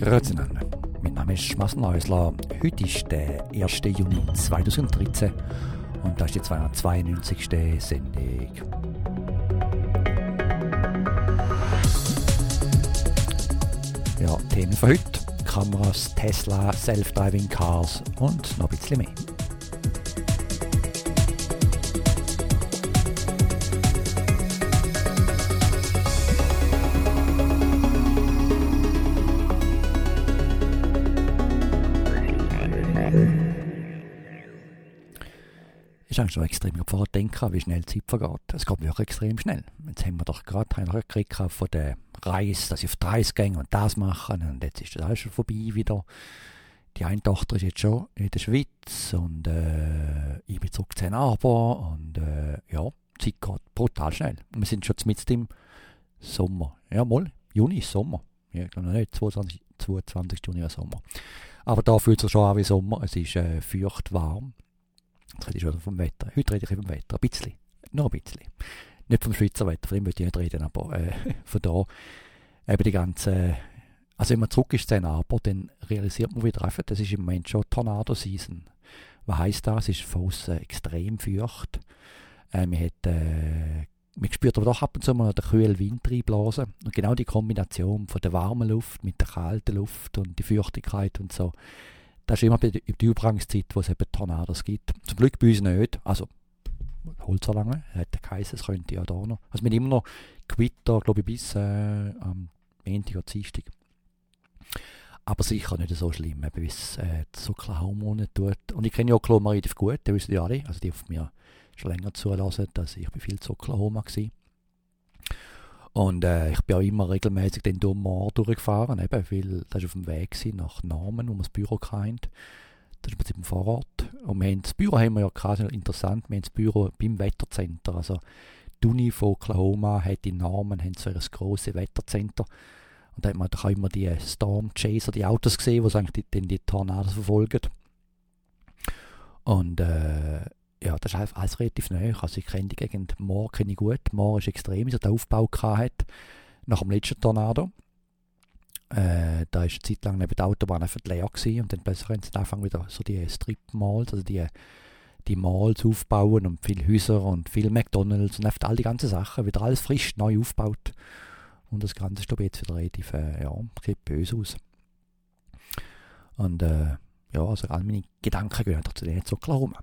Grüezi miteinander. Mein Name ist Marcel Häusler. Heute ist der 1. Juni 2013 und das ist die 292. Sendung. Ja, Themen für heute: Kameras, Tesla, Self-Driving Cars und noch ein bisschen mehr. Ich habe schon extrem gefragt, wie schnell die Zeit vergeht. Es geht wirklich extrem schnell. Jetzt haben wir doch gerade gekriegt von der Reise, dass ich auf die Reise gehe und das machen. Und jetzt ist das alles schon vorbei wieder. Die eine Tochter ist jetzt schon in der Schweiz und ich bin zurück zu Ann Arbor. Und ja, die Zeit geht brutal schnell. Und wir sind schon mitten im Sommer. Ja, mal, Juni ist Sommer. Ja, ich glaube noch nicht, 22. Juni ist Sommer. Aber da fühlt es sich schon an wie Sommer. Es ist feucht warm. Jetzt rede ich schon vom Wetter. Heute rede ich vom Wetter. Ein bisschen. Nur ein bisschen. Nicht vom Schweizer Wetter, von dem möchte ich nicht reden, aber von da eben die ganze... Also wenn man zurück ist zu Ann Arbor, dann realisiert man wieder einfach, das ist im Moment schon Tornado-Season. Was heisst das? Es ist von aussen extrem feucht. Man spürt aber doch ab und zu mal den kühlen Wind reinblasen. Und genau die Kombination von der warmen Luft mit der kalten Luft und die Feuchtigkeit und so, das ist immer die Übergangszeit, wo es eben Tornados gibt. Zum Glück bei uns nicht. Also, Holzerlange, hat geheißen, es könnte ja da noch. Also, wir haben immer noch Gewitter, glaube ich, bis am Montag oder Dienstag. Aber sicher nicht so schlimm, wie es so Oklahoma tut. Und ich kenne ja Oklahoma relativ gut, das wissen die alle. Also, die auf mir schon länger zulassen, dass ich viel zu Oklahoma war. Und ich bin auch immer regelmäßig den Mall durchgefahren, eben, weil das war auf dem Weg nach Norman, wo man das Büro kennt. Das ist im Prinzip ein Vorort. Und das Büro haben wir ja quasi interessant, wir haben das Büro beim Wettercenter. Also die Uni von Oklahoma hat in Norman so ein grosses Wettercenter. Und da hat man auch immer die Storm Chaser, die Autos gesehen, die die Tornados verfolgen. Und ja, das ist alles relativ neu. Also ich kenne die Gegend, Moor kenne ich gut. Moor ist extrem, wie er den Aufbau hatte nach dem letzten Tornado. Da war eine Zeit lang neben der Autobahn einfach leer gewesen, und dann plötzlich haben sie angefangen wieder so die Strip-Malls, also die Malls aufbauen und viele Häuser und viele McDonalds und einfach all die ganzen Sachen, wieder alles frisch, neu aufgebaut. Und das Ganze ist jetzt wieder relativ, sieht böse aus. Und ja, also all meine Gedanken gehören zu denen zu Oklahoma.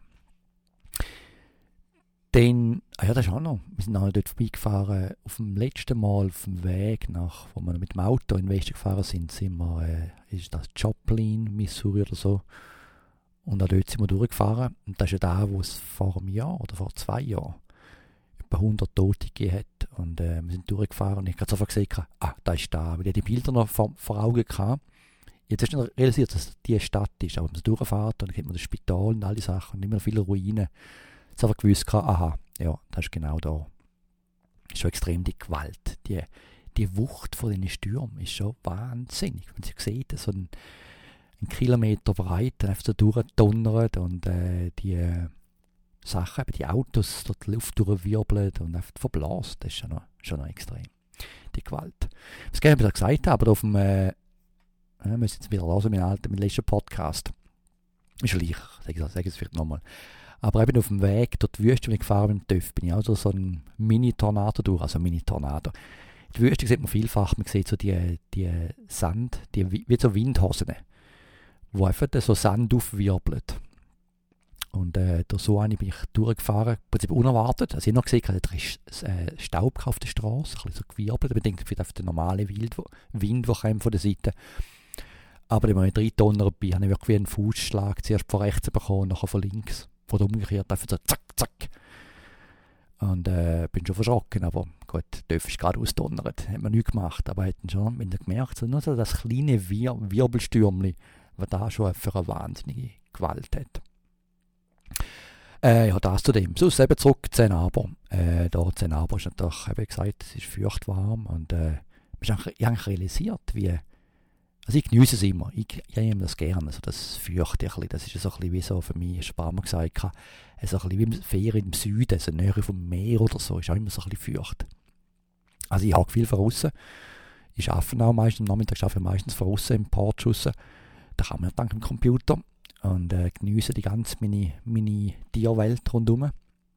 Dann, das ist auch noch, wir sind auch dort vorbeigefahren, auf dem letzten Mal auf dem Weg nach, wo wir mit dem Auto in den Westen gefahren sind wir, ist das Joplin, Missouri oder so, und auch dort sind wir durchgefahren, und das ist ja da, wo es vor einem Jahr oder vor 2 Jahren etwa 100 Tote gegeben hat, und wir sind durchgefahren und ich habe sofort gesehen, da ist da, weil ich die Bilder noch vor Augen hatte. Jetzt hast du realisiert, dass die Stadt ist, aber wenn man durchfährt, dann kennt man das Spital und all die Sachen und immer viele Ruinen. Jetzt habe ich gewusst, aha, ja, das ist genau da. Ist schon extrem die Gewalt. Die Wucht von diesen Stürmen ist schon wahnsinnig. Wenn Sie sieht, so ein Kilometer breit, dann einfach so durchdonnert und die Sachen, die Autos dort die Luft durchwirbeln und einfach verblasen, das ist schon noch extrem. Die Gewalt. Was ich wieder gesagt habe, aber auf dem, wir müssen jetzt wieder hören, mein letzten Podcast. Ist schon leicht, sage es vielleicht nochmal. Aber eben auf dem Weg durch die Wüste, wenn ich gefahren bin, im TÜV, bin ich auch durch so einen Mini-Tornado durch. Also Mini-Tornado. Die Wüste sieht man vielfach, man sieht so die Sand, wie so Windhosen, wo einfach so Sand aufwirbelt. Und durch so eine bin ich durchgefahren, im Prinzip unerwartet. Also ich habe noch gesehen, da ist Staub auf der Straße, ein bisschen so gewirbelt. Ich denke, vielleicht auf den normalen Wind, der kommt von der Seite. Aber wenn ich 3 Tonnen bin, habe ich wirklich wie einen Fußschlag zuerst von rechts bekommen, nachher von links. Oder umgekehrt, einfach so zack, zack. Und bin schon verschrocken, aber gut, der TÜV ist gerade ausdonnert, hat man nichts gemacht. Aber hätten schon, wenn ihr gemerkt, so nur so das kleine Wirbelstürmchen, was da schon für eine wahnsinnige Gewalt hat. Ja, das zu dem. Sonst eben zurück zu Ann Arbor. Da zu Ann Arbor ist natürlich, wie gesagt, es ist feucht warm und ich habe eigentlich realisiert, wie... Also ich genieße es immer, ich nehme das gerne, also das feuchte ein bisschen, das ist so ein bisschen wie so für mich, ich habe ein paar Mal gesagt, so ein bisschen wie im Ferien im Süden, also näher vom Meer oder so, ist auch immer so ein bisschen feucht. Also ich habe viel von außen, Ich arbeite auch meistens, am Nachmittag arbeite ich meistens von außen im Portschuss. Da kann man dank dem Computer und genieße die ganze meine Tierwelt rundherum.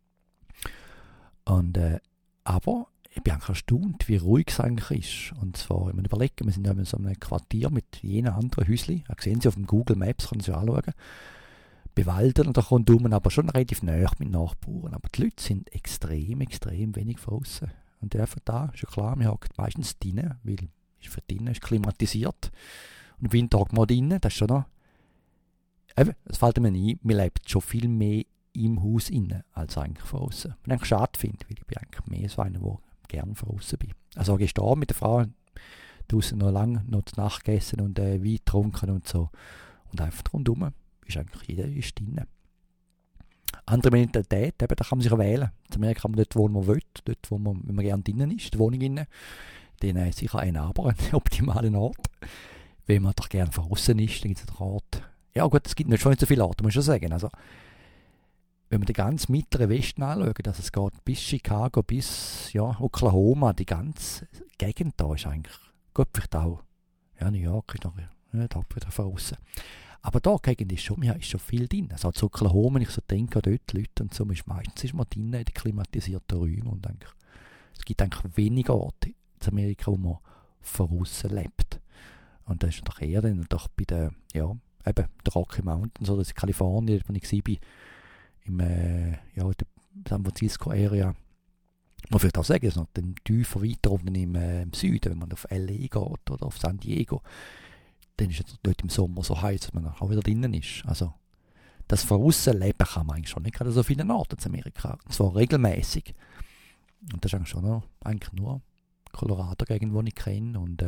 Und, aber ich bin eigentlich erstaunt, wie ruhig es eigentlich ist. Und zwar, wenn man überlegt, wir sind ja in so einem Quartier mit jenen anderen Häuschen. Das sehen Sie auf dem Google Maps, können Sie anschauen. Bewaldet und da rundherum, aber schon relativ nah mit Nachbarn. Aber die Leute sind extrem wenig draußen. Und einfach da ist ja klar, wir hocken meistens drinnen, weil für drinnen ist klimatisiert. Und im Winter hocken wir drinnen, das ist schon noch... Eben, es fällt mir ein, man lebt schon viel mehr im Haus innen als eigentlich von außen. Was ich eigentlich schade finde, weil ich bin eigentlich mehr so einer, der gerne von außen bin. Also gestern mit der Frau draußen noch lange noch zur Nacht gegessen und Wein getrunken und so. Und einfach rundherum ist eigentlich jeder ist drin. Andere Mentalität, eben, da kann man sich wählen. In Amerika kann man dort wohnen, wo man will, dort, wo man, wenn man gerne drinnen ist, die Wohnung innen, dann sicher ein aber einen optimalen Ort. Wenn man doch gerne von außen ist, dann gibt es einen Ort. Ja gut, es gibt schon nicht so viele Orte, muss ich schon sagen. Also, wenn man den ganz mittleren Westen anschaut, dass es geht bis Chicago, bis Oklahoma, die ganze Gegend da ist eigentlich, gut, vielleicht auch, New York ist noch da wieder von außen. Aber da Gegend ist schon viel drin. Also zu Oklahoma, wenn ich so denke, dort die Leute und so, meistens ist man drin in den klimatisierten Räumen und eigentlich, es gibt eigentlich weniger Orte in Amerika, wo man von außen lebt. Und das ist doch eher dann doch bei den, eben, der Rocky Mountains oder in Kalifornien, wo ich war, im der San Francisco Area. Man würde auch sagen, es ist noch tiefer weiter unten im Süden, wenn man auf LA geht oder auf San Diego, dann ist es dort im Sommer so heiß, dass man auch wieder drinnen ist. Also, das von außen leben kann man eigentlich schon nicht gerade so vielen Orten in Amerika. Und zwar regelmäßig. Und das ist eigentlich nur Colorado-Gegend, die ich kenne und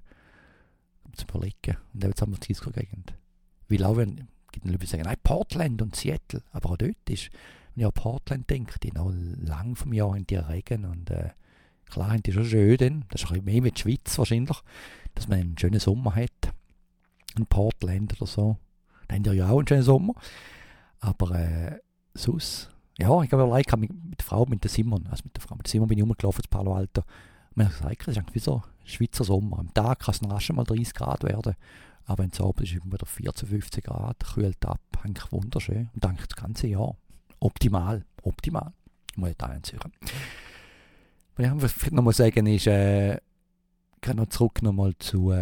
zu überlegen. Und eben San Francisco-Gegend. Weil auch wenn gibt Leute, die sagen, nein, Portland und Seattle. Aber auch dort ist, wenn ich an Portland denke, die noch lang vom Jahr in die Regen. Und klar, haben die schon schön dann. Das ist ein bisschen mehr wie die Schweiz wahrscheinlich, dass man einen schönen Sommer hat. In Portland oder so. Da haben die ja auch einen schönen Sommer. Aber sonst, ja, ich habe mit der Frau, mit der Simon bin ich rumgelaufen, in Palo Alto. Und man hat gesagt, das ist eigentlich wie so ein Schweizer Sommer. Am Tag kann es rasch mal 30 Grad werden. Aber wenn es abends ist, immer wieder 14, 15 Grad, kühlt ab, eigentlich wunderschön. Und eigentlich das ganze Jahr. Optimal. Ich muss jetzt einziehen. Was ich vielleicht noch mal sagen ist, ich gehe noch zurück nochmal zu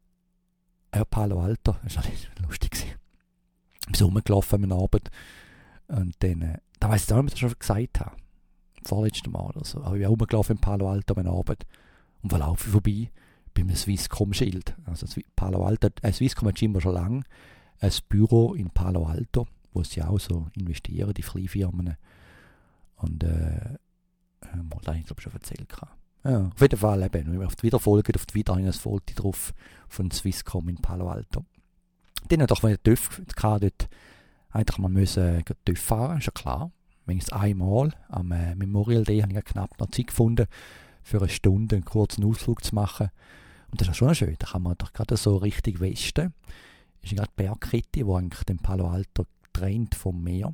Palo Alto. Das war lustig. Ich bin so rumgelaufen am Abend. Und dann, da weiss ich auch nicht, was ich schon gesagt habe. Vorletztes Mal oder so. Aber ich bin rumgelaufen in Palo Alto am Abend. Und wo laufe ich vorbei? Bei einem Swisscom-Schild. Also Palo Alto, Swisscom hat immer schon lange ein Büro in Palo Alto, wo sie auch so investieren, die Fliehfirmen. Und mal da habe ich glaube schon erzählt. Ja, auf jeden Fall eben, wenn wir auf die Wiederfolge, auf die Wiederhin das Foto drauf von Swisscom in Palo Alto. Dann hat auch wenn TÜV dort eigentlich man müssen TÜV fahren, ist ja klar. Wenigstens einmal am Memorial Day habe ich knapp noch Zeit gefunden, für eine Stunde einen kurzen Ausflug zu machen. Und das ist schon schön. Da kann man doch gerade so richtig Westen. Das ist gerade die Bergkette, die eigentlich den Palo Alto trennt vom Meer.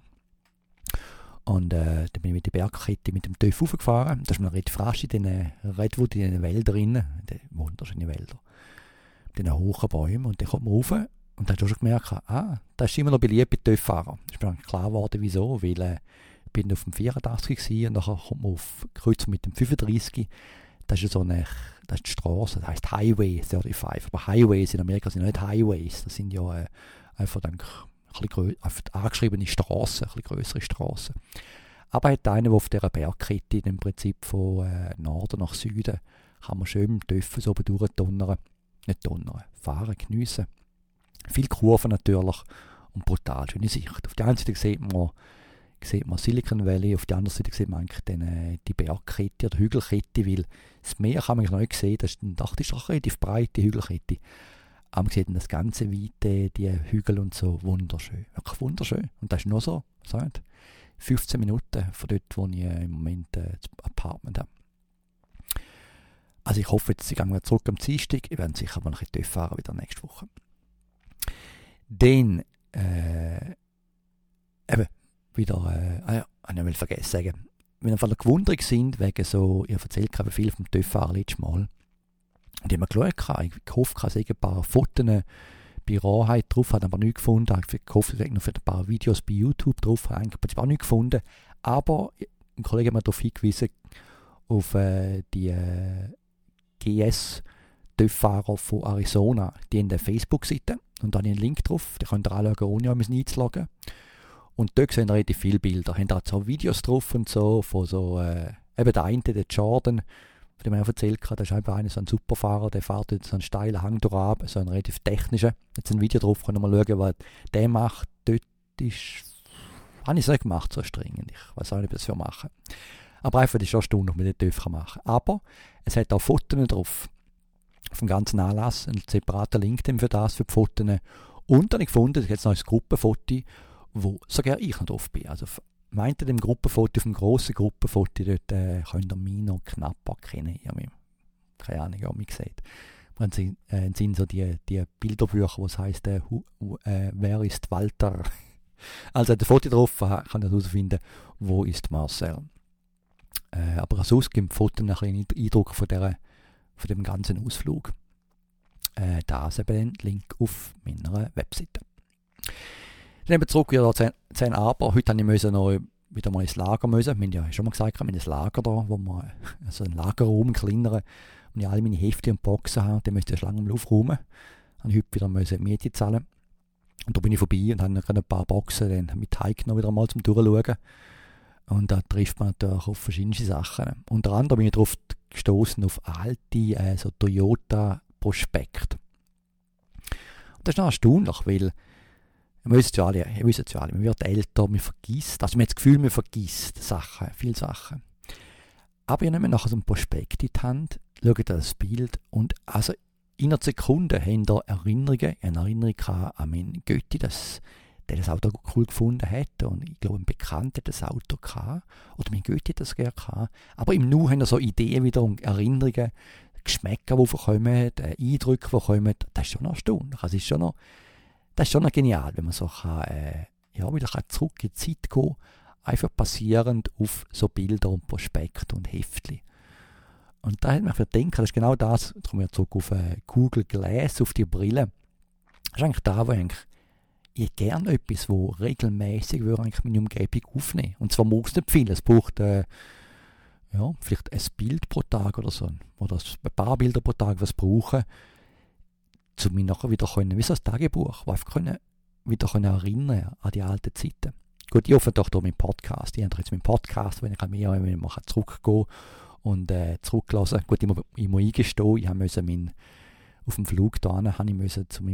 Und dann bin ich mit der Bergkette mit dem TÜV hochgefahren. Da ist man relativ rasch in den Redwood, in den Wäldern drin. Wunderschöne Wälder. Mit den hohen Bäumen. Und dann kommt man rauf. Und dann hast du schon gemerkt, das ist immer noch beliebt bei TÜV-Fahrern. Es ist mir klar geworden, wieso. Weil ich bin auf dem 84 gewesen, und nachher kommt man auf Kreuz mit dem 35. Das ist das ist die Straße, das heisst Highway 35. Aber Highways in Amerika sind nicht Highways. Das sind ja einfach angeschriebene Straßen, ein bisschen größere Straßen. Aber hat einer, der auf dieser Bergkette im Prinzip von Norden nach Süden, kann man schön mit Töpfen so oben durchdonnern. Nicht donnern, fahren, geniessen. Viele Kurven natürlich und brutal schöne Sicht. Auf der einen Seite sieht man Silicon Valley, auf der anderen Seite sieht man eigentlich die Bergkette oder Hügelkette, weil das Meer kann man noch nicht sehen, das ist doch eine relativ breite Hügelkette. Aber man sieht dann das ganze Weite, die Hügel und so, wunderschön, wirklich wunderschön. Und das ist nur so, 15 Minuten von dort, wo ich im Moment das Apartment habe. Also ich hoffe, jetzt gehen wir zurück am Dienstag, ich werde sicher mal ein bisschen fahren wieder nächste Woche. Dann, eben, wieder, ich will vergessen sagen, wenn ihr gewundert sind, wegen so, ich erzählt gerade viel vom TÜV-Fahren letztes Mal, Und ich habe mir geschaut, ich gehofft, dass ich ein paar Fotos bei Rohheit drauf habe, aber nichts gefunden. Ich gehofft, ich noch für ein paar Videos bei YouTube drauf, habe ich auch nichts gefunden. Aber ein Kollege hat mir darauf hingewiesen, auf die GS-TÜV-Fahrer von Arizona. Die haben eine Facebook-Seite und da habe ich einen Link drauf. Die könnt ihr anschauen, ohne euch einzuloggen. Und dort sehen relativ viele Bilder. Haben da so Videos drauf und so, von so, eben der eine, der Jordan, von dem ich auch erzählt habe, der ist einfach einer, so ein Superfahrer, der fährt jetzt so einen steilen Hang durchab, so einen relativ technischen. Jetzt ein Video drauf, können wir mal schauen, was der macht. Dort ist, habe ich es nicht gemacht, so streng. Ich weiß auch nicht, was wir machen. Aber einfach, das ist schon eine Stunde, wie man den TÜV machen kann. Aber es hat auch Fotos drauf. Auf dem ganzen Anlass, einen separaten Link für das, für die Fotos. Und dann habe ich gefunden, es gibt jetzt noch ein Gruppenfoto, wo sogar ich noch drauf bin. Also meint ihr dem Gruppenfoto, auf dem grossen Gruppenfoto, dort könnt ihr mich noch knapp erkennen. Ich habe keine Ahnung, ob mich sieht. Es sind so die Bilderbücher, wo es heisst, wer ist Walter? Also hat ein Foto drauf, kann ich herausfinden, wo ist Marcel. Aber sonst gibt Fotos ein bisschen Eindruck von dem ganzen Ausflug. Da ist eben ein Link auf meiner Webseite. Dann zurück wieder zu den Aber. Heute musste ich noch wieder mal ins Lager müssen. Wir haben ja schon mal gesagt, wir haben ein Lager da, wo wir, also ein Lagerraum, ein kleineren, und ich alle meine Hefte und Boxen habe. Den müsste ich lange mal aufräumen. Habe ich heute wieder die Miete zahlen. Und da bin ich vorbei und habe ein paar Boxen dann mit Heik noch wieder mal zum Durchschauen. Und da trifft man natürlich auf verschiedene Sachen. Unter anderem bin ich darauf gestoßen auf alte so Toyota-Prospekte. Und das ist noch erstaunlich, weil ihr wisst ja alle, man wird älter, man vergisst, also man hat das Gefühl, man vergisst Sachen, viele Sachen. Aber ihr nehmt nachher so ein Prospekt in die Hand, schaut das Bild und also in einer Sekunde habt ihr Erinnerung an meinen Götti, der das Auto cool gefunden hat und ich glaube, ein Bekannter hat das Auto gehabt oder mein Götti hat das gerne gehabt. Aber im Nu haben wir so Ideen wieder und Erinnerungen, Geschmäcker, die kommen, Eindrücke, die kommen, das ist schon erstaunlich. Das ist schon noch genial, wenn man so wieder zurück in die Zeit gehen, einfach basierend auf so Bilder und Prospekte und Heftchen. Und da hat man gedacht, das ist genau das, jetzt kommen wir zurück auf Google Glass, auf die Brille. Das ist eigentlich da, wo ich gerne etwas, wo regelmäßig eigentlich meine Umgebung aufnehmen. Und zwar muss es nicht viel, es braucht vielleicht ein Bild pro Tag oder so, oder ein paar Bilder pro Tag, was brauchen, um mich nachher wieder können, wie so ein Tagebuch, wo einfach wieder erinnern an die alten Zeiten. Gut, ich hoffe doch durch meinen Podcast. Ich habe jetzt meinen Podcast, wenn ich zurückgehen und zurücklassen. Gut, ich muss eingestehen, ich musste auf dem Flug hierhin, zu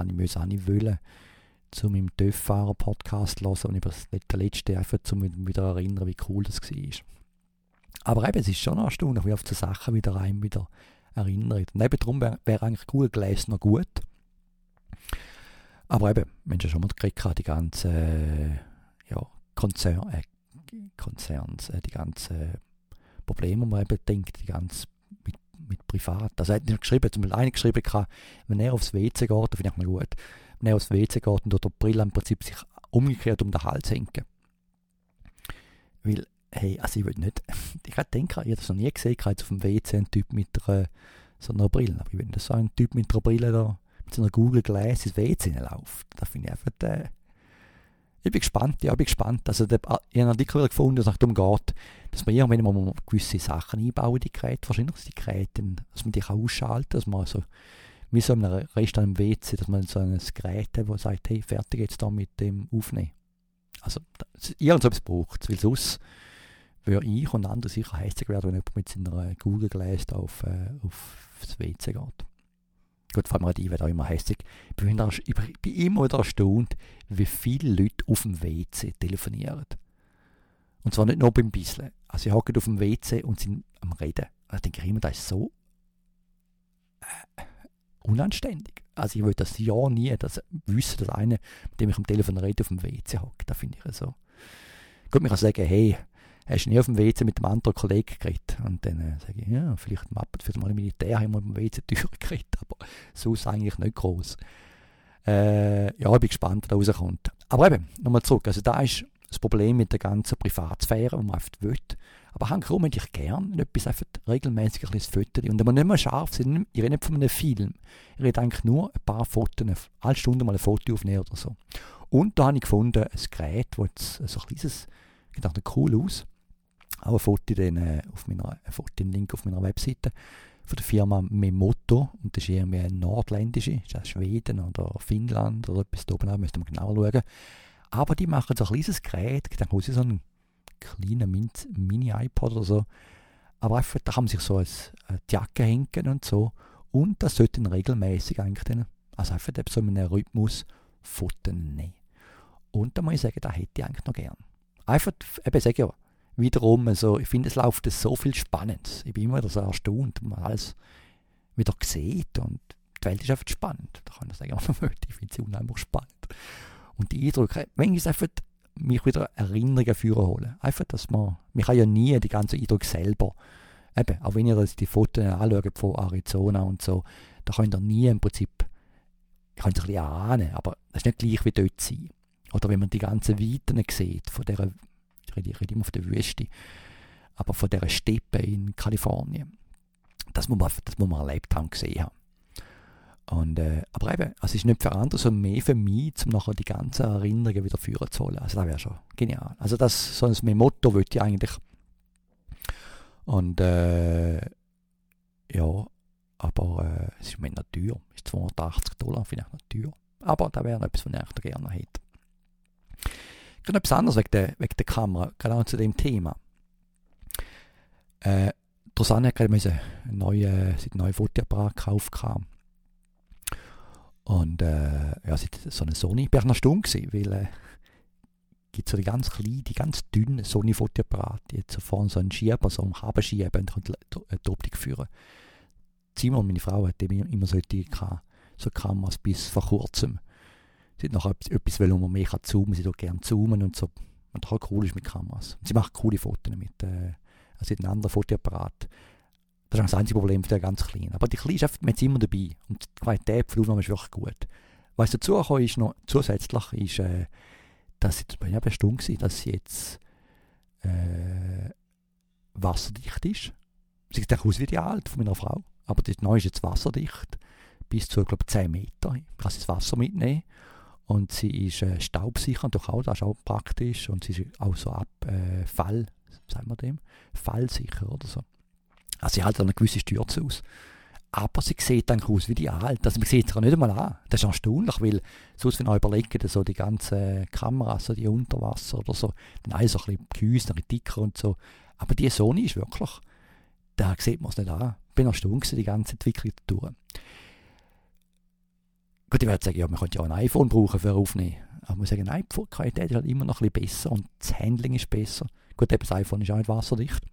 meinem TÜV-Fahrer-Podcast hören und über das letzte einfach mich wieder erinnern, wie cool das war. Aber eben, es ist schon erstaunlich, wie oft so Sachen wieder erinnert. Und eben darum wäre eigentlich Google Glass noch gut. Aber eben, Menschen schon mal gekriegt, die ganzen Konzerns, die ganzen Probleme, wo man eben denkt, die ganze mit Privat. Also er hat geschrieben, zum Beispiel einer geschrieben, wenn er aufs WC geht, das finde ich mal gut, wenn er aufs WC geht und dort die Brille im Prinzip sich umgekehrt um den Hals hängen. Weil, hey, also ich will nicht, ich denke, ich habe das noch nie gesehen, ich habe jetzt auf dem WC einen Typ mit so einer Brille, aber ich will nicht so einen Typ mit einer Brille da, mit so einer Google Glass ins WC hineinläuft. Da finde ich einfach, ich bin gespannt. Also ich habe einen Artikel wieder gefunden, dass es darum geht, dass man irgendwann mal gewisse Sachen einbauen in die Geräte, wahrscheinlich die Geräte, dass man die ausschalten kann, dass man so, wie so in einem Restaurant im WC, dass man so ein Gerät hat, das sagt, hey, fertig jetzt da mit dem Aufnehmen. Also, irgend so etwas braucht es, weil sonst würde ich und andere sicher hässlich werden, wenn jemand mit seiner Google Glass da aufs WC geht. Gut, vor allem ich werde auch immer hässlich. Ich bin immer wieder erstaunt, wie viele Leute auf dem WC telefonieren. Und zwar nicht nur beim Bisseln. Also sie hocken auf dem WC und sind am Reden. Da denke ich immer, das ist so unanständig. Also ich will das ja nie wissen, dass einer, mit dem ich am Telefon rede, auf dem WC hockt. Das finde ich so. Gut, man kann sagen, hey, hast du nie auf dem WC mit einem anderen Kollegen geredet? Und dann sage ich, ja, vielleicht für mal im Militär haben wir auf dem WC-Tür geredet, aber sonst eigentlich nicht groß. Ich bin gespannt, was da rauskommt. Aber eben, nochmal zurück, also da ist das Problem mit der ganzen Privatsphäre, die man einfach will. Aber hankerum hätte ich gern etwas einfach regelmäßig ein bisschen Fotos. Und wenn wir nicht mehr scharf sind, ich rede nicht von einem Film, ich rede eigentlich nur ein paar Fotos, alle Stunde mal ein Foto aufnehmen oder so. Und da habe ich gefunden, ein Gerät, das jetzt so ein kleines, sieht auch cool aus. Auch ein Foto, den Link auf meiner Webseite von der Firma Memoto. Und das ist irgendwie eine nordländische, ist das Schweden oder Finnland oder etwas da oben, müsste man genau schauen. Aber die machen so ein kleines Gerät, ich denke, so einen kleinen Mini-iPod oder so. Aber einfach, da kann man sich so eine Jacke hängen und so. Und das sollte dann regelmäßig eigentlich dann, also einfach so in einem Rhythmus Fotos nehmen. Und da muss ich sagen, da hätte ich eigentlich noch gern. Einfach, eben sage ja, wiederum, also ich finde, es läuft so viel Spannendes. Ich bin immer wieder so erstaunt, wenn man alles wieder sieht und die Welt ist einfach spannend. Da kann ich sagen, was man will. Ich finde sie unheimlich spannend. Und die Eindrücke, wenn ich einfach mich wieder Erinnerungen führen holen. Einfach, dass man kann ja nie die ganzen Eindrücke selber, eben, auch wenn ihr die Fotos anschaut von Arizona und so, da könnt ihr nie im Prinzip, ich kann es ein bisschen ahnen, aber das ist nicht gleich wie dort sein. Oder wenn man die ganzen Weiten sieht, von dieser, ich rede immer von der Wüste, aber von dieser Steppe in Kalifornien. Das muss man erlebt haben, gesehen haben. Und, aber eben, es ist nicht für andere, sondern mehr für mich, um nachher die ganzen Erinnerungen wieder führen zu holen. Also das wäre schon genial. Also das, so ein Motto wollte ich eigentlich. Und ja, aber es ist mir nicht teuer. Es ist $280, finde ich noch teuer. Aber das wäre etwas, was ich echt gerne hätte. Gerade etwas anderes wegen der Kamera, gerade auch zu dem Thema. Rosanne hat gerade einen neuen Fotoapparat gekauft. Und ja, sie hat so eine Sony, ich war noch stumm gewesen, weil gibt so die ganz kleinen, die ganz dünnen Sony-Fotoapparate, die jetzt so vorne so einen Schieber, so einen Kabelschieben und kann die Optik führen. Simon, meine Frau, hat immer solche so Kameras bis vor kurzem. Sie hat noch etwas, wo man mehr zoomen kann, sie tut gerne zoomen und so. Und auch cool ist mit Kameras. Und sie macht coole Fotos mit, also sie hat einen anderen Fotoapparat. Das ist das einzige Problem für den ganz kleinen. Aber die kleine ist einfach mit immer dabei. Und die Qualität der Aufnahme ist wirklich gut. Was dazu gekommen ist, noch zusätzlich, ist, dass sie, ich habe bestimmt war, dass sie jetzt wasserdicht ist. Sie sieht aus wie die alte von meiner Frau. Aber die neue ist jetzt wasserdicht. Bis zu, glaube ich, 10 Meter. Ich kann das Wasser mitnehmen. Und sie ist staubsicher, und auch das ist auch praktisch. Und sie ist auch so fallsicher oder so. Also sie hält eine gewisse Stürze aus. Aber sie sieht dann aus wie die alte. Also man sieht sie nicht einmal an. Das ist erstaunlich, weil sonst, wenn ihr überlegt, so die ganzen Kameras, so die Unterwasser oder so, dann alles so ein bisschen gehäust, ein bisschen dicker und so. Aber die Sony ist wirklich, da sieht man es nicht an. Ich bin erstaunt, die ganze Entwicklung durch. Gut, ich werde sagen, ja, man könnte ja auch ein iPhone brauchen für Aufnehmen. Aber man sagen, nein, die Qualität ist halt immer noch ein bisschen besser und das Handling ist besser. Gut, eben das iPhone ist auch nicht wasserdicht.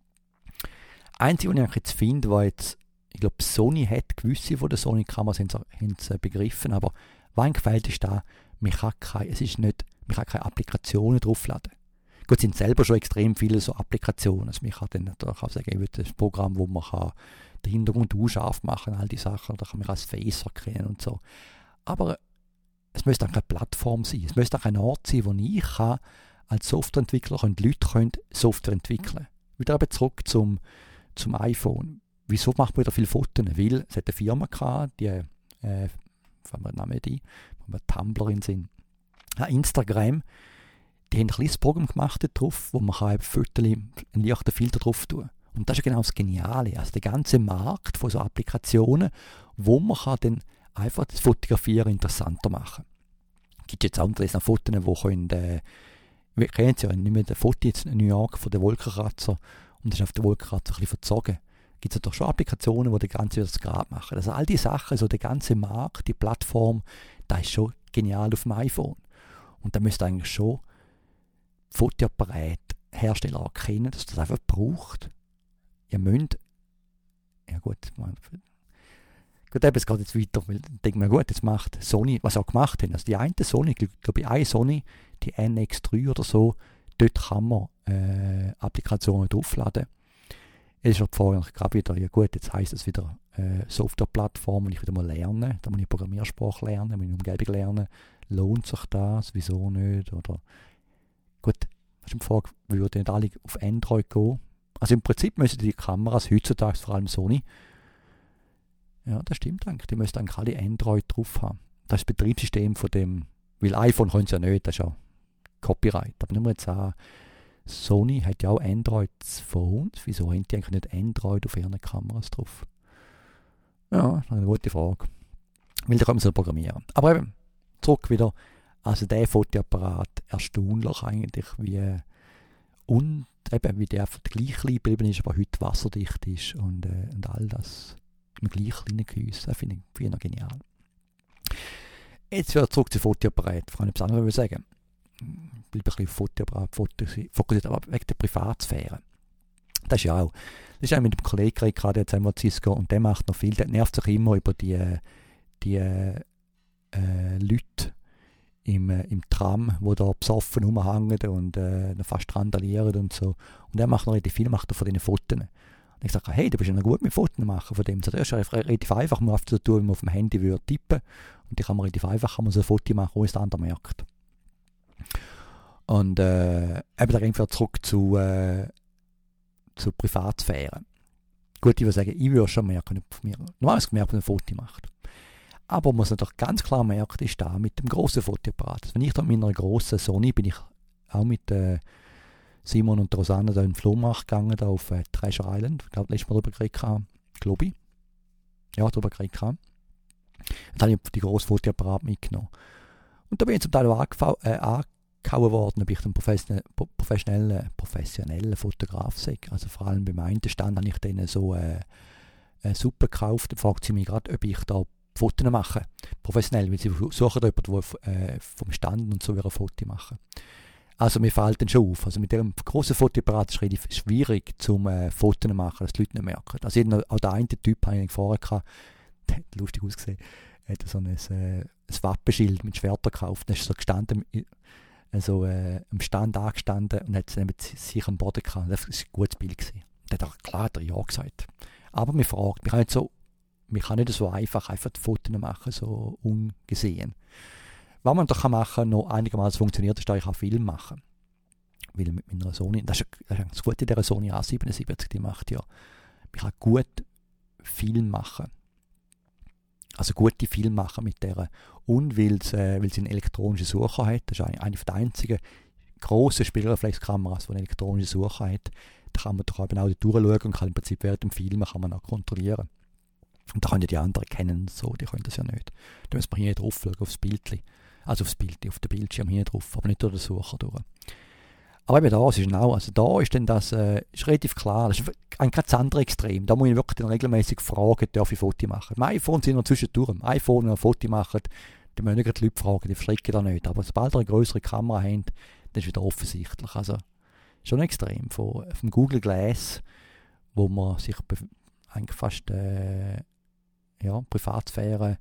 Einzige, was ich jetzt finde, was jetzt, ich glaube, Sony hat gewisse von den Sony-Kameras haben sie begriffen, aber was mir gefällt, ist da, man kann keine Applikationen draufladen. Gut, es sind selber schon extrem viele so Applikationen. Also man kann dann natürlich auch sagen, ich will das Programm, wo man kann den Hintergrund unscharf machen, all die Sachen, da kann man als Face erkennen und so. Aber es müsste auch keine Plattform sein. Es müsste auch ein Ort sein, wo ich als Softwareentwickler und Leute können Software entwickeln. Wieder eben zurück zum iPhone. Wieso macht man wieder viele Fotos? Weil es hat eine Firma gehabt, die, fangen wir den Namen ein, wo wir Tumblr sind, Instagram, die haben ein kleines Programm gemacht drauf, wo man Fotos, einen leichten Filter drauf tun kann. Und das ist genau das Geniale. Also der ganze Markt von so Applikationen, wo man dann einfach das Fotografieren interessanter machen kann. Es gibt jetzt andere Fotos, die wir kennen es ja, nicht mehr das Foto jetzt in New York von den Wolkenkratzer und das ist auf der Wolkenkratzer ein bisschen verzogen. Gibt es doch schon Applikationen, die das Ganze wieder das Grab machen. Also all die Sachen, so der ganze Markt, die Plattform, das ist schon genial auf dem iPhone. Und da müsste eigentlich schon Fotoapparathersteller erkennen, dass das einfach braucht. Ihr müsst, ja gut, eben, es geht jetzt weiter, weil ich denke mir, gut, jetzt macht Sony, was sie auch gemacht haben, also die eine Sony, ich glaube, eine Sony, die NX3 oder so, dort kann man Applikationen draufladen. Es ist vorher gerade wieder, ja gut, jetzt heisst es wieder Softwareplattform, und ich wieder mal lernen, da muss ich Programmiersprache lernen, muss ich Umgebung lernen, lohnt sich das, wieso nicht, oder gut, ist die Frage, würden nicht alle auf Android gehen? Also im Prinzip müssen die Kameras heutzutage, vor allem Sony, ja, das stimmt eigentlich, die müssen eigentlich alle Android drauf haben. Das ist das Betriebssystem von dem, weil iPhone können sie ja nicht, das ist ja Copyright. Aber nehmen wir jetzt an, Sony hat ja auch Android-Phones. Wieso haben die eigentlich nicht Android auf ihren Kameras drauf? Ja, eine gute Frage. Weil da können wir es programmieren. Aber eben, zurück wieder. Also der Fotoapparat, erstaunlich eigentlich, wie der gleich klein geblieben ist, aber heute wasserdicht ist und all das im gleich kleinen Gehäuse. Das finde ich genial. Jetzt wieder zurück zum Fotoapparat. Ich kann etwas anderes sagen. Ich bleibe ein bisschen auf Fotoapparat fokussiert, aber wegen der Privatsphäre. Das ist ja auch. Das ist auch mit dem Kollegen gerade jetzt einmal Cisco und der macht noch viel. Der nervt sich immer über die Leute im Tram, die da besoffen rumhängen und fast randalieren und so. Und er macht noch relativ viel, macht er von diesen Fotos. Und ich sage, hey, du bist ja noch gut mit Fotos machen von dem. Das ist ja relativ einfach, man so tun, wenn man auf dem Handy würde tippen. Und die kann man relativ einfach so ein Foto machen, ohne es der andere merkt. Und eben da gehen wir zurück zur Privatsphäre. Gut, ich würde sagen, ich würde schon merken, ob mir normalerweise gemerkt, wenn man ein Foto macht. Aber was man doch ganz klar merkt, ist da mit dem grossen Fotoapparat. Also wenn ich da mit meiner grossen Sony bin ich auch mit Simon und Rosanna da in den Flohmarkt gegangen, da auf Treasure Island. Ich glaube, letztes Mal darüber geredet, glaube ich. Ja, darüber geredet. Dann habe ich die grossen Fotoapparat mitgenommen. Und da bin ich zum Teil auch angehauen worden, ob ich einen professionellen Fotograf sei. Also vor allem beim einen Stand habe ich denen so eine Suppe gekauft. Dann fragt sie mich gerade, ob ich da Fotos mache. Professionell, weil sie suchen jemanden, der vom Stand und so ein Foto machen. Also mir fällt dann schon auf. Also mit dem grossen Fotoapparat ist es relativ schwierig zum Fotos machen, dass die Leute nicht merken. Also auch der eine Typ, den ich vorher hatte, der hat lustig ausgesehen, hat so ein Wappenschild mit Schwertern gekauft. Dann ist so gestanden, am Stand angestanden und hat es neben sich am Boden gehabt. Das war ein gutes Bild gewesen. Der hat auch klar Ja gesagt. Aber mir fragt, man kann nicht so einfach die Fotos machen, so ungesehen. Was man doch machen kann, noch einigermaßen funktioniert, ist, dass ich auch Film machen. Weil mit meiner Sony, das ist das Gute dieser Sony A77, die macht ja, man kann gut Film machen. Also gute Filme machen mit der. Und weil sie einen elektronischen Sucher hat, das ist eine der einzigen grossen Spiegelreflexkameras, die einen elektronischen Sucher hat, da kann man doch eben auch durchschauen und kann im Prinzip während dem Filmen kann man auch kontrollieren. Und da können ja die anderen kennen, so, die können das ja nicht. Da müssen wir hier drauf schauen, aufs Bildchen. Also auf den Bildschirm hier drauf, aber nicht durch den Sucher durch. Aber eben da ist genau, also da ist dann das ist relativ klar, das ist ein ganz anderes Extrem. Da muss ich wirklich dann regelmäßig fragen, darf ich Fotos machen. Im iPhone sind wir zwischendurch. Im iPhone, wenn wir ein Foto machen, dann müssen wir die Leute fragen, die verschrecken da nicht. Aber sobald ihr eine größere Kamera habt, dann ist es wieder offensichtlich. Also schon extrem. Vom Google Glass, wo man sich eigentlich fast Privatsphäre,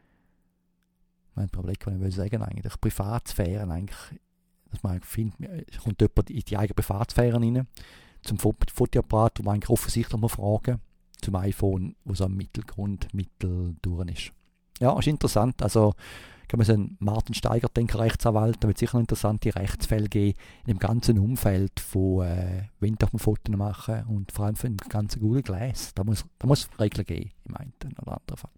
mein Problem kann ich sagen, eigentlich Privatsphäre eigentlich, dass man findet, kommt jemand in die eigene Privatsphäre rein, zum Fotoapparat, wo man eigentlich offensichtlich mal fragen, zum iPhone, wo so ein Mittel durch ist. Ja, ist interessant, also kann man so einen Martin Steiger denken, Rechtsanwalt, da wird sicher noch interessante Rechtsfälle geben in dem ganzen Umfeld von wenn darf man Fotos machen und vor allem für den ganzen Google Glass. Da muss Regeln geben im einen oder anderen Fall.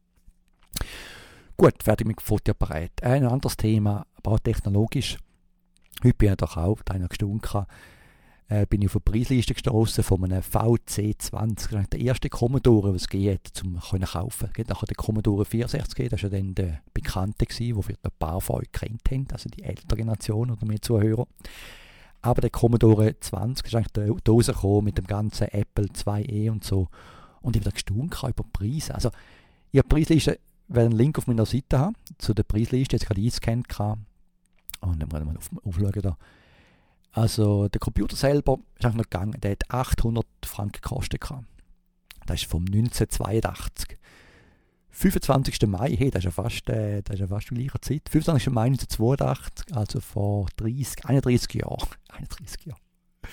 Gut, fertig mit dem Fotoapparat. Ein anderes Thema, aber auch technologisch. Heute bin ich doch auch, da habe ich noch gestanden, bin ich auf eine Preisliste gestoßen von einem VC20, der erste Commodore, was es gibt, um zu kaufen. Es gibt nachher den Commodore 64, das war ja dann der bekannte, den vielleicht ein paar von euch kennt haben, also die ältere Generation oder mehr Zuhörer. Aber der Commodore 20 ist eigentlich da rausgekommen mit dem ganzen Apple 2e und so. Und ich habe da gestaunt über die Preise. Also, ich habe die Preisliste, werde einen Link auf meiner Seite haben, zu der Preisliste, jetzt gerade eingescannt habe. Und dann muss man aufschauen da. Also der Computer selber ist einfach noch gegangen, der hat 800 Franken gekostet. Das ist vom 1982. 25. Mai, hey, das ist ja fast die gleiche Zeit. 25. Mai 1982, also vor 31 Jahren. 31 Jahre.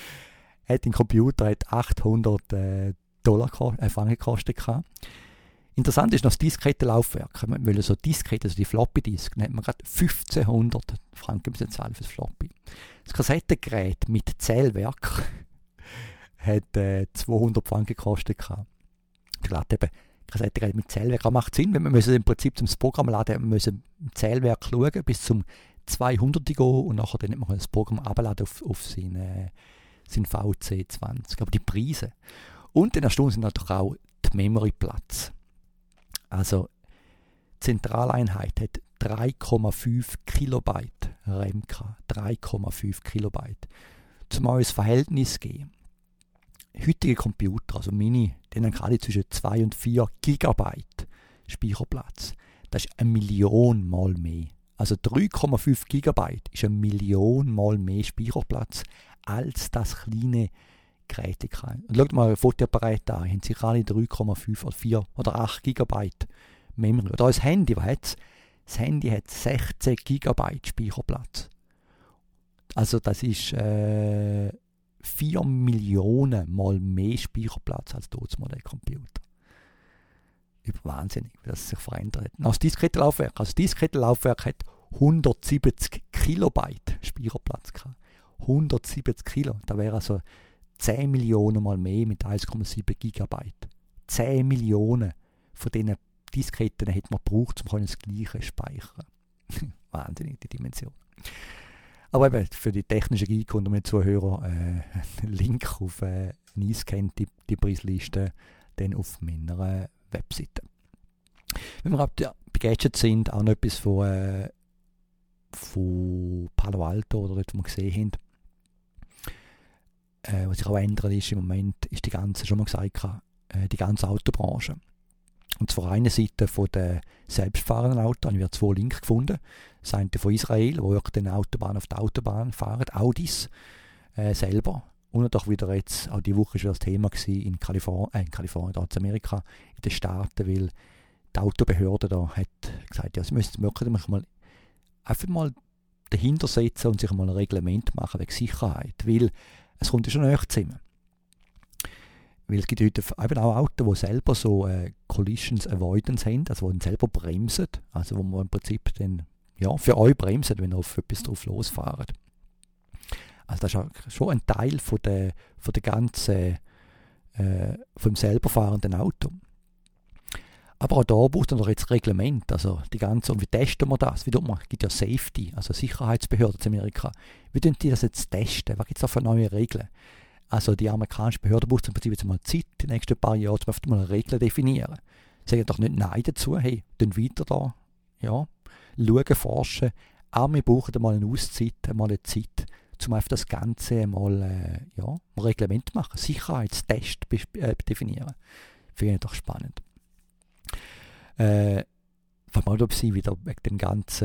Hat ein Computer 800 Franken gekostet. Interessant ist noch das Diskettenlaufwerk. Wir wollen so Diskette, also die Floppy-Disk, da hat man gerade 1500 Franken zahlen für das Floppy. Das Kassettengerät mit Zählwerk hat 200 Franken gekostet. Ich glaube eben, Kassettengerät mit Zählwerk macht Sinn, wenn wir im Prinzip zum Programm laden, wir müssen im Zählwerk schauen, bis zum 200 gehen und nachher dann man das Programm abladen auf seinen VC20. Aber die Preise. Und in der Stunde sind natürlich auch die Memory-Platz. Also die Zentraleinheit hat 3,5 Kilobyte RAM gehabt. 3,5 Kilobyte. Zum ein Verhältnis geben. Heutige Computer, also Mini, die haben gerade zwischen 2 und 4 Gigabyte Speicherplatz. Das ist 1 Million Mal mehr. Also 3,5 Gigabyte ist 1 Million Mal mehr Speicherplatz als das kleine Gerät kann. Und schaut mal ein Fotoapparat an, haben sicher alle 3,5 oder 4 oder 8 Gigabyte Memory. Oder das Handy, was hat es? Das Handy hat 16 Gigabyte Speicherplatz. Also das ist 4 Millionen Mal mehr Speicherplatz als damals der Computer. Wahnsinnig, wie das sich verändert hat. Das Diskettenlaufwerk. Also das Diskettenlaufwerk hat 170 Kilobyte Speicherplatz gehabt. 170 Kilo. Da wäre also 10 Millionen mal mehr mit 1,7 Gigabyte. 10 Millionen von diesen Disketten hat man gebraucht, um das Gleiche zu speichern. Wahnsinnig, die Dimension. Aber eben für die technischen Geek und meine Zuhörer einen Link auf Nice kennt die Preisliste dann auf meiner Webseite. Wenn wir bei Gadgets sind, auch noch etwas von Palo Alto oder dort, wo wir gesehen haben, was sich auch ändert ist im Moment, ist die ganze, schon mal gesagt, die ganze Autobranche. Und zwar eine Seite von der selbstfahrenden Autos, haben wir 2 Links gefunden. Das eine von Israel, wo wirklich den Autobahn auf der Autobahn fahren, Audis selber. Und auch wieder jetzt, auch die Woche war das Thema in Kalifornien, da in Amerika, in den Staaten, weil die Autobehörde da hat gesagt, ja, sie müssen wirklich einfach mal dahinter setzen und sich mal ein Reglement machen wegen Sicherheit, weil es kommt ja schon näher zusammen. Weil es gibt heute eben auch Autos, die selber so Collisions Avoidance haben, also die selber bremsen, also wo man im Prinzip dann, ja, für euch bremsen, wenn ihr auf etwas drauf losfahrt. Also das ist schon ein Teil von der ganzen, vom selber fahrenden Auto. Aber auch da braucht man doch jetzt Reglement, also die ganze, und wie testen wir das? Es gibt ja Safety, also Sicherheitsbehörden in Amerika. Wie tun die das jetzt testen? Was gibt es da für neue Regeln? Also die amerikanische Behörde braucht im Prinzip jetzt mal Zeit, die nächsten paar Jahre, um mal Regeln definieren. Sie sagen doch nicht Nein dazu, hey, dann weiter da, ja, schauen, forschen, aber wir brauchen mal eine Auszeit, mal eine Zeit, um einfach das Ganze mal, ein Reglement machen, Sicherheitstest definieren. Finde ich doch spannend. Von mal sein wieder wegen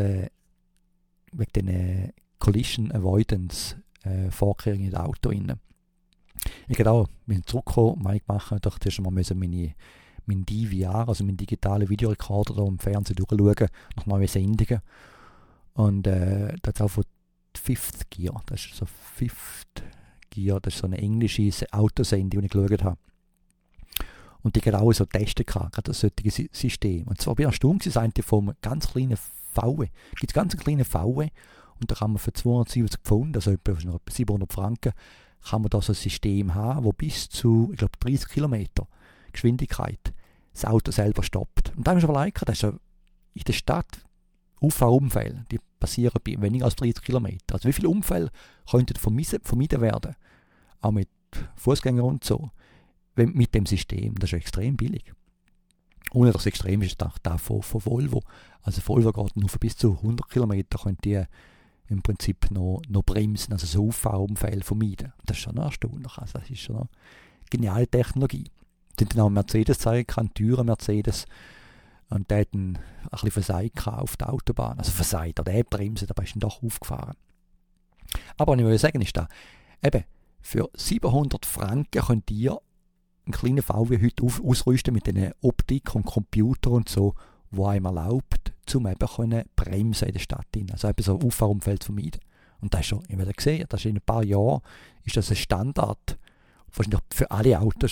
den Collision Avoidance Vorkehrungen in den Auto rein. Ich kann auch mit zurückkommen, meine ich machen, doch zuerst mal mein DVR, also mein digitalen Videorekorder da im Fernsehen durchschauen, nach neuen Sendungen. Und das ist auch von Fifth Gear, das ist so Fifth Gear, das ist so eine englische Autosendung, die ich geschaut habe. Und die hat auch so testen gehabt, gerade das solche System. Und zwar bin ich erstaunt, das eine vom ganz kleinen VW. Es gibt ganz kleine VW und da kann man für 270 Pfund, also etwa 700 Franken, kann man da so ein System haben, das bis zu, ich glaube, 30 Kilometer Geschwindigkeit das Auto selber stoppt. Und da habe ich mir überlegt, das ist ja in der Stadt Unfälle, die passieren bei weniger als 30 Kilometer. Also wie viele Unfälle könnten vermieden werden? Auch mit Fußgängern und so. Mit dem System. Das ist extrem billig. Und das Extrem ist da von Volvo. Also Volvo geht nur für bis zu 100 Kilometer, können die im Prinzip noch bremsen, also so Unfallunfälle vermeiden. Das ist schon erstaunlich. Also das ist schon eine geniale Technologie. Es sind dann auch Mercedes zeigen kann, teure Mercedes. Und der hat ein bisschen versagt auf der Autobahn. Also versagt, oder er bremsen, dabei ist dann doch aufgefahren. Aber was ich will sagen ist da, eben, für 700 Franken könnt ihr einen kleinen VW heute ausrüsten mit einer Optik und Computer und so, wo einem erlaubt, zum eben können bremsen in der Stadt rein. Also eben so ein Auffahrumfeld vermeiden. Und das ist schon, ich habe gesehen, das ist in ein paar Jahren ist das ein Standard, wahrscheinlich für alle Autos schon.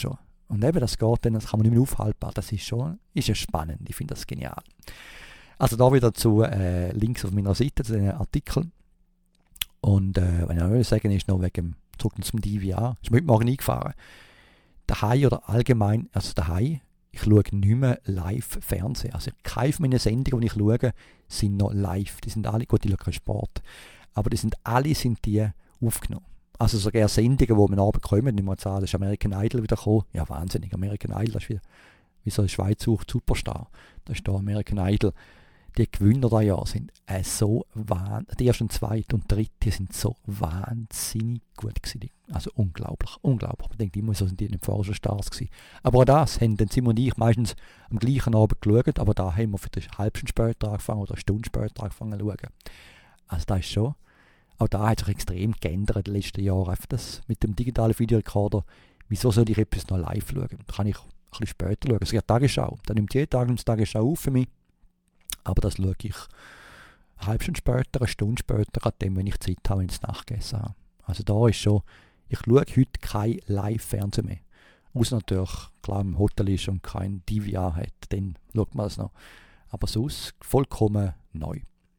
Und eben, das geht dann, das kann man nicht mehr aufhalten. Das ist ja spannend. Ich finde das genial. Also da wieder zu Links auf meiner Seite, zu den Artikeln. Und wenn ich noch sagen ist, noch wegen zurück zum DVR, ist mir heute Morgen eingefahren. Daheim oder allgemein, also daheim, ich schaue nicht mehr live Fernsehen. Also keine von meinen Sendungen, die ich schaue, sind noch live. Die sind alle, gut, ich schaue keinen Sport, aber die sind aufgenommen. Also sogar Sendungen, die wir Abend kommen, nicht mal sagen, das ist American Idol wieder gekommen. Ja, wahnsinnig, American Idol, das ist wie so ein Schweizer Superstar. Das ist da American Idol. Die Gewinner da Jahr sind so wahnsinnig, die ersten, zweite und dritte sind so wahnsinnig gut gewesen. Also unglaublich. Ich denke immer, so sind die nicht vorher schon Stars gewesen. Aber auch das haben dann Simon und ich meistens am gleichen Abend geschaut, aber da haben wir für eine halbe Stunde später angefangen oder eine Stunde später angefangen zu schauen. Also das ist schon, auch da hat sich extrem geändert in den letzten Jahren. Einfach das mit dem digitalen Videorekorder, wieso soll ich etwas noch live schauen? Da kann ich ein bisschen später schauen. Es gibt Tagesschau, da nimmt jeden Tag die Tagesschau auf für mich. Aber das schaue ich eine halbe Stunde später, eine Stunde später, an dem, wenn ich Zeit habe, wenn ich Nacht gegessen habe. Also da ist schon, ich schaue heute kein Live-Fernsehen mehr. Außer natürlich, klar, im Hotel ist und kein DVR hat, dann schaut man das noch. Aber sonst vollkommen neu.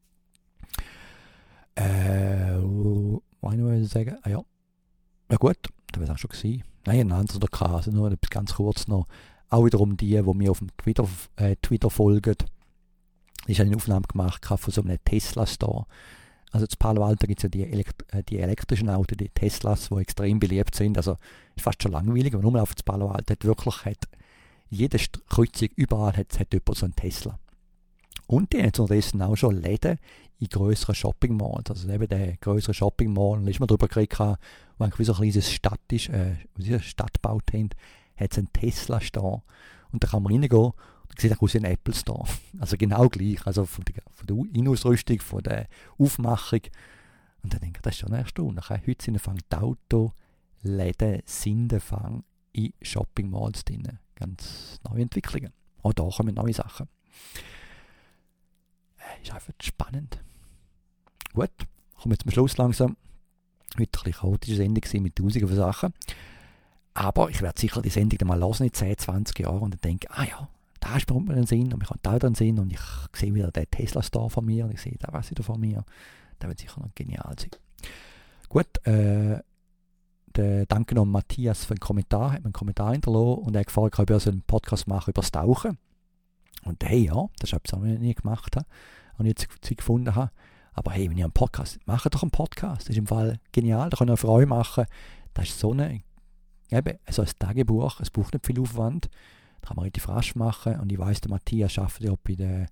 Was ich sagen? Ah ja. Ja gut, das war es auch schon gewesen. Nein, ein anderes noch gehabt. Also nur ganz kurz noch. Auch wiederum die mir auf dem Twitter folgen. Ich habe eine Aufnahme gemacht von so einem Tesla-Store. Also zu Palo Alto gibt es ja die elektrischen Autos, die Teslas, die extrem beliebt sind. Also ist fast schon langweilig, aber nur auf zu Palo Alto hat jede Kreuzung, überall hat jemand so einen Tesla. Und die haben unterdessen auch schon Läden in grösseren Shopping-Malls. Also eben der grössere Shopping-Mall, da ist man darüber geredet, wo eigentlich wie so ein kleines Stadt gebaut haben, hat es einen Tesla-Store. Und da kann man reingehen. Sieht auch aus wie ein Apple Store. Also genau gleich. Also von der Inausrüstung, von der Aufmachung. Und dann denke ich, das ist schon erstaunlich. Heute sind die Autoläden in Shopping Malls drin. Ganz neue Entwicklungen. Auch da kommen neue Sachen. Ist einfach spannend. Gut, kommen wir zum Schluss langsam. Heute ein bisschen chaotische Sendung mit tausenden von Sachen. Aber ich werde sicher die Sendung mal hören in 10, 20 Jahren und dann denke, ja, da ist mir einen Sinn und ich habe da einen Sinn und ich sehe wieder den Tesla-Star von mir und ich sehe da was wieder von mir. Das wird sicher noch genial sein. Gut, danke noch Matthias für den Kommentar, hat mir einen Kommentar hinterlassen und er hat gefragt, ob ich so einen Podcast mache über das Tauchen. Und hey, ja, das ist etwas, was ich nie gemacht habe und jetzt Zeit gefunden habe. Aber hey, wenn ihr einen Podcast macht, doch einen Podcast. Das ist im Fall genial, da könnt ihr für euch machen. Das ist so ein Tagebuch, es braucht nicht viel Aufwand. Da kann man richtig rasch machen. Und ich weiss, der Matthias arbeitet ja bei der,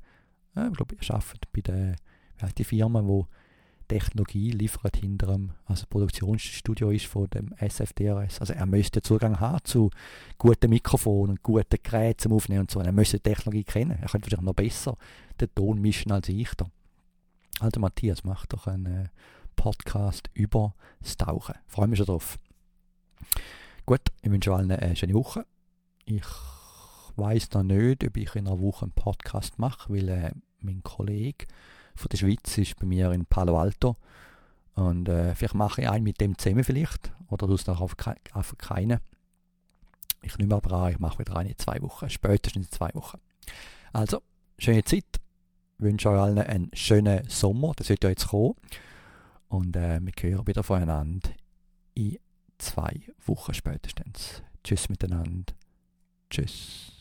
wie heißt die Firma, die Technologie liefert hinter dem, also Produktionsstudio ist von dem SFDRS. Also er müsste Zugang haben zu guten Mikrofonen und guten Geräten zum Aufnehmen und so. Er müsste die Technologie kennen. Er könnte wahrscheinlich noch besser den Ton mischen als ich da. Also Matthias, mach doch einen Podcast über das Tauchen. Ich freue mich schon drauf. Gut, ich wünsche allen eine schöne Woche. Ich weiss noch nicht, ob ich in einer Woche einen Podcast mache, weil mein Kollege von der Schweiz ist bei mir in Palo Alto und vielleicht mache ich einen mit dem zusammen vielleicht oder du noch einfach keinen. Ich nehme aber an, ich mache wieder einen in 2 Wochen, spätestens in 2 Wochen. Also, schöne Zeit, ich wünsche euch allen einen schönen Sommer, das wird ja jetzt kommen und wir hören wieder voneinander in 2 Wochen spätestens. Tschüss miteinander. Tschüss.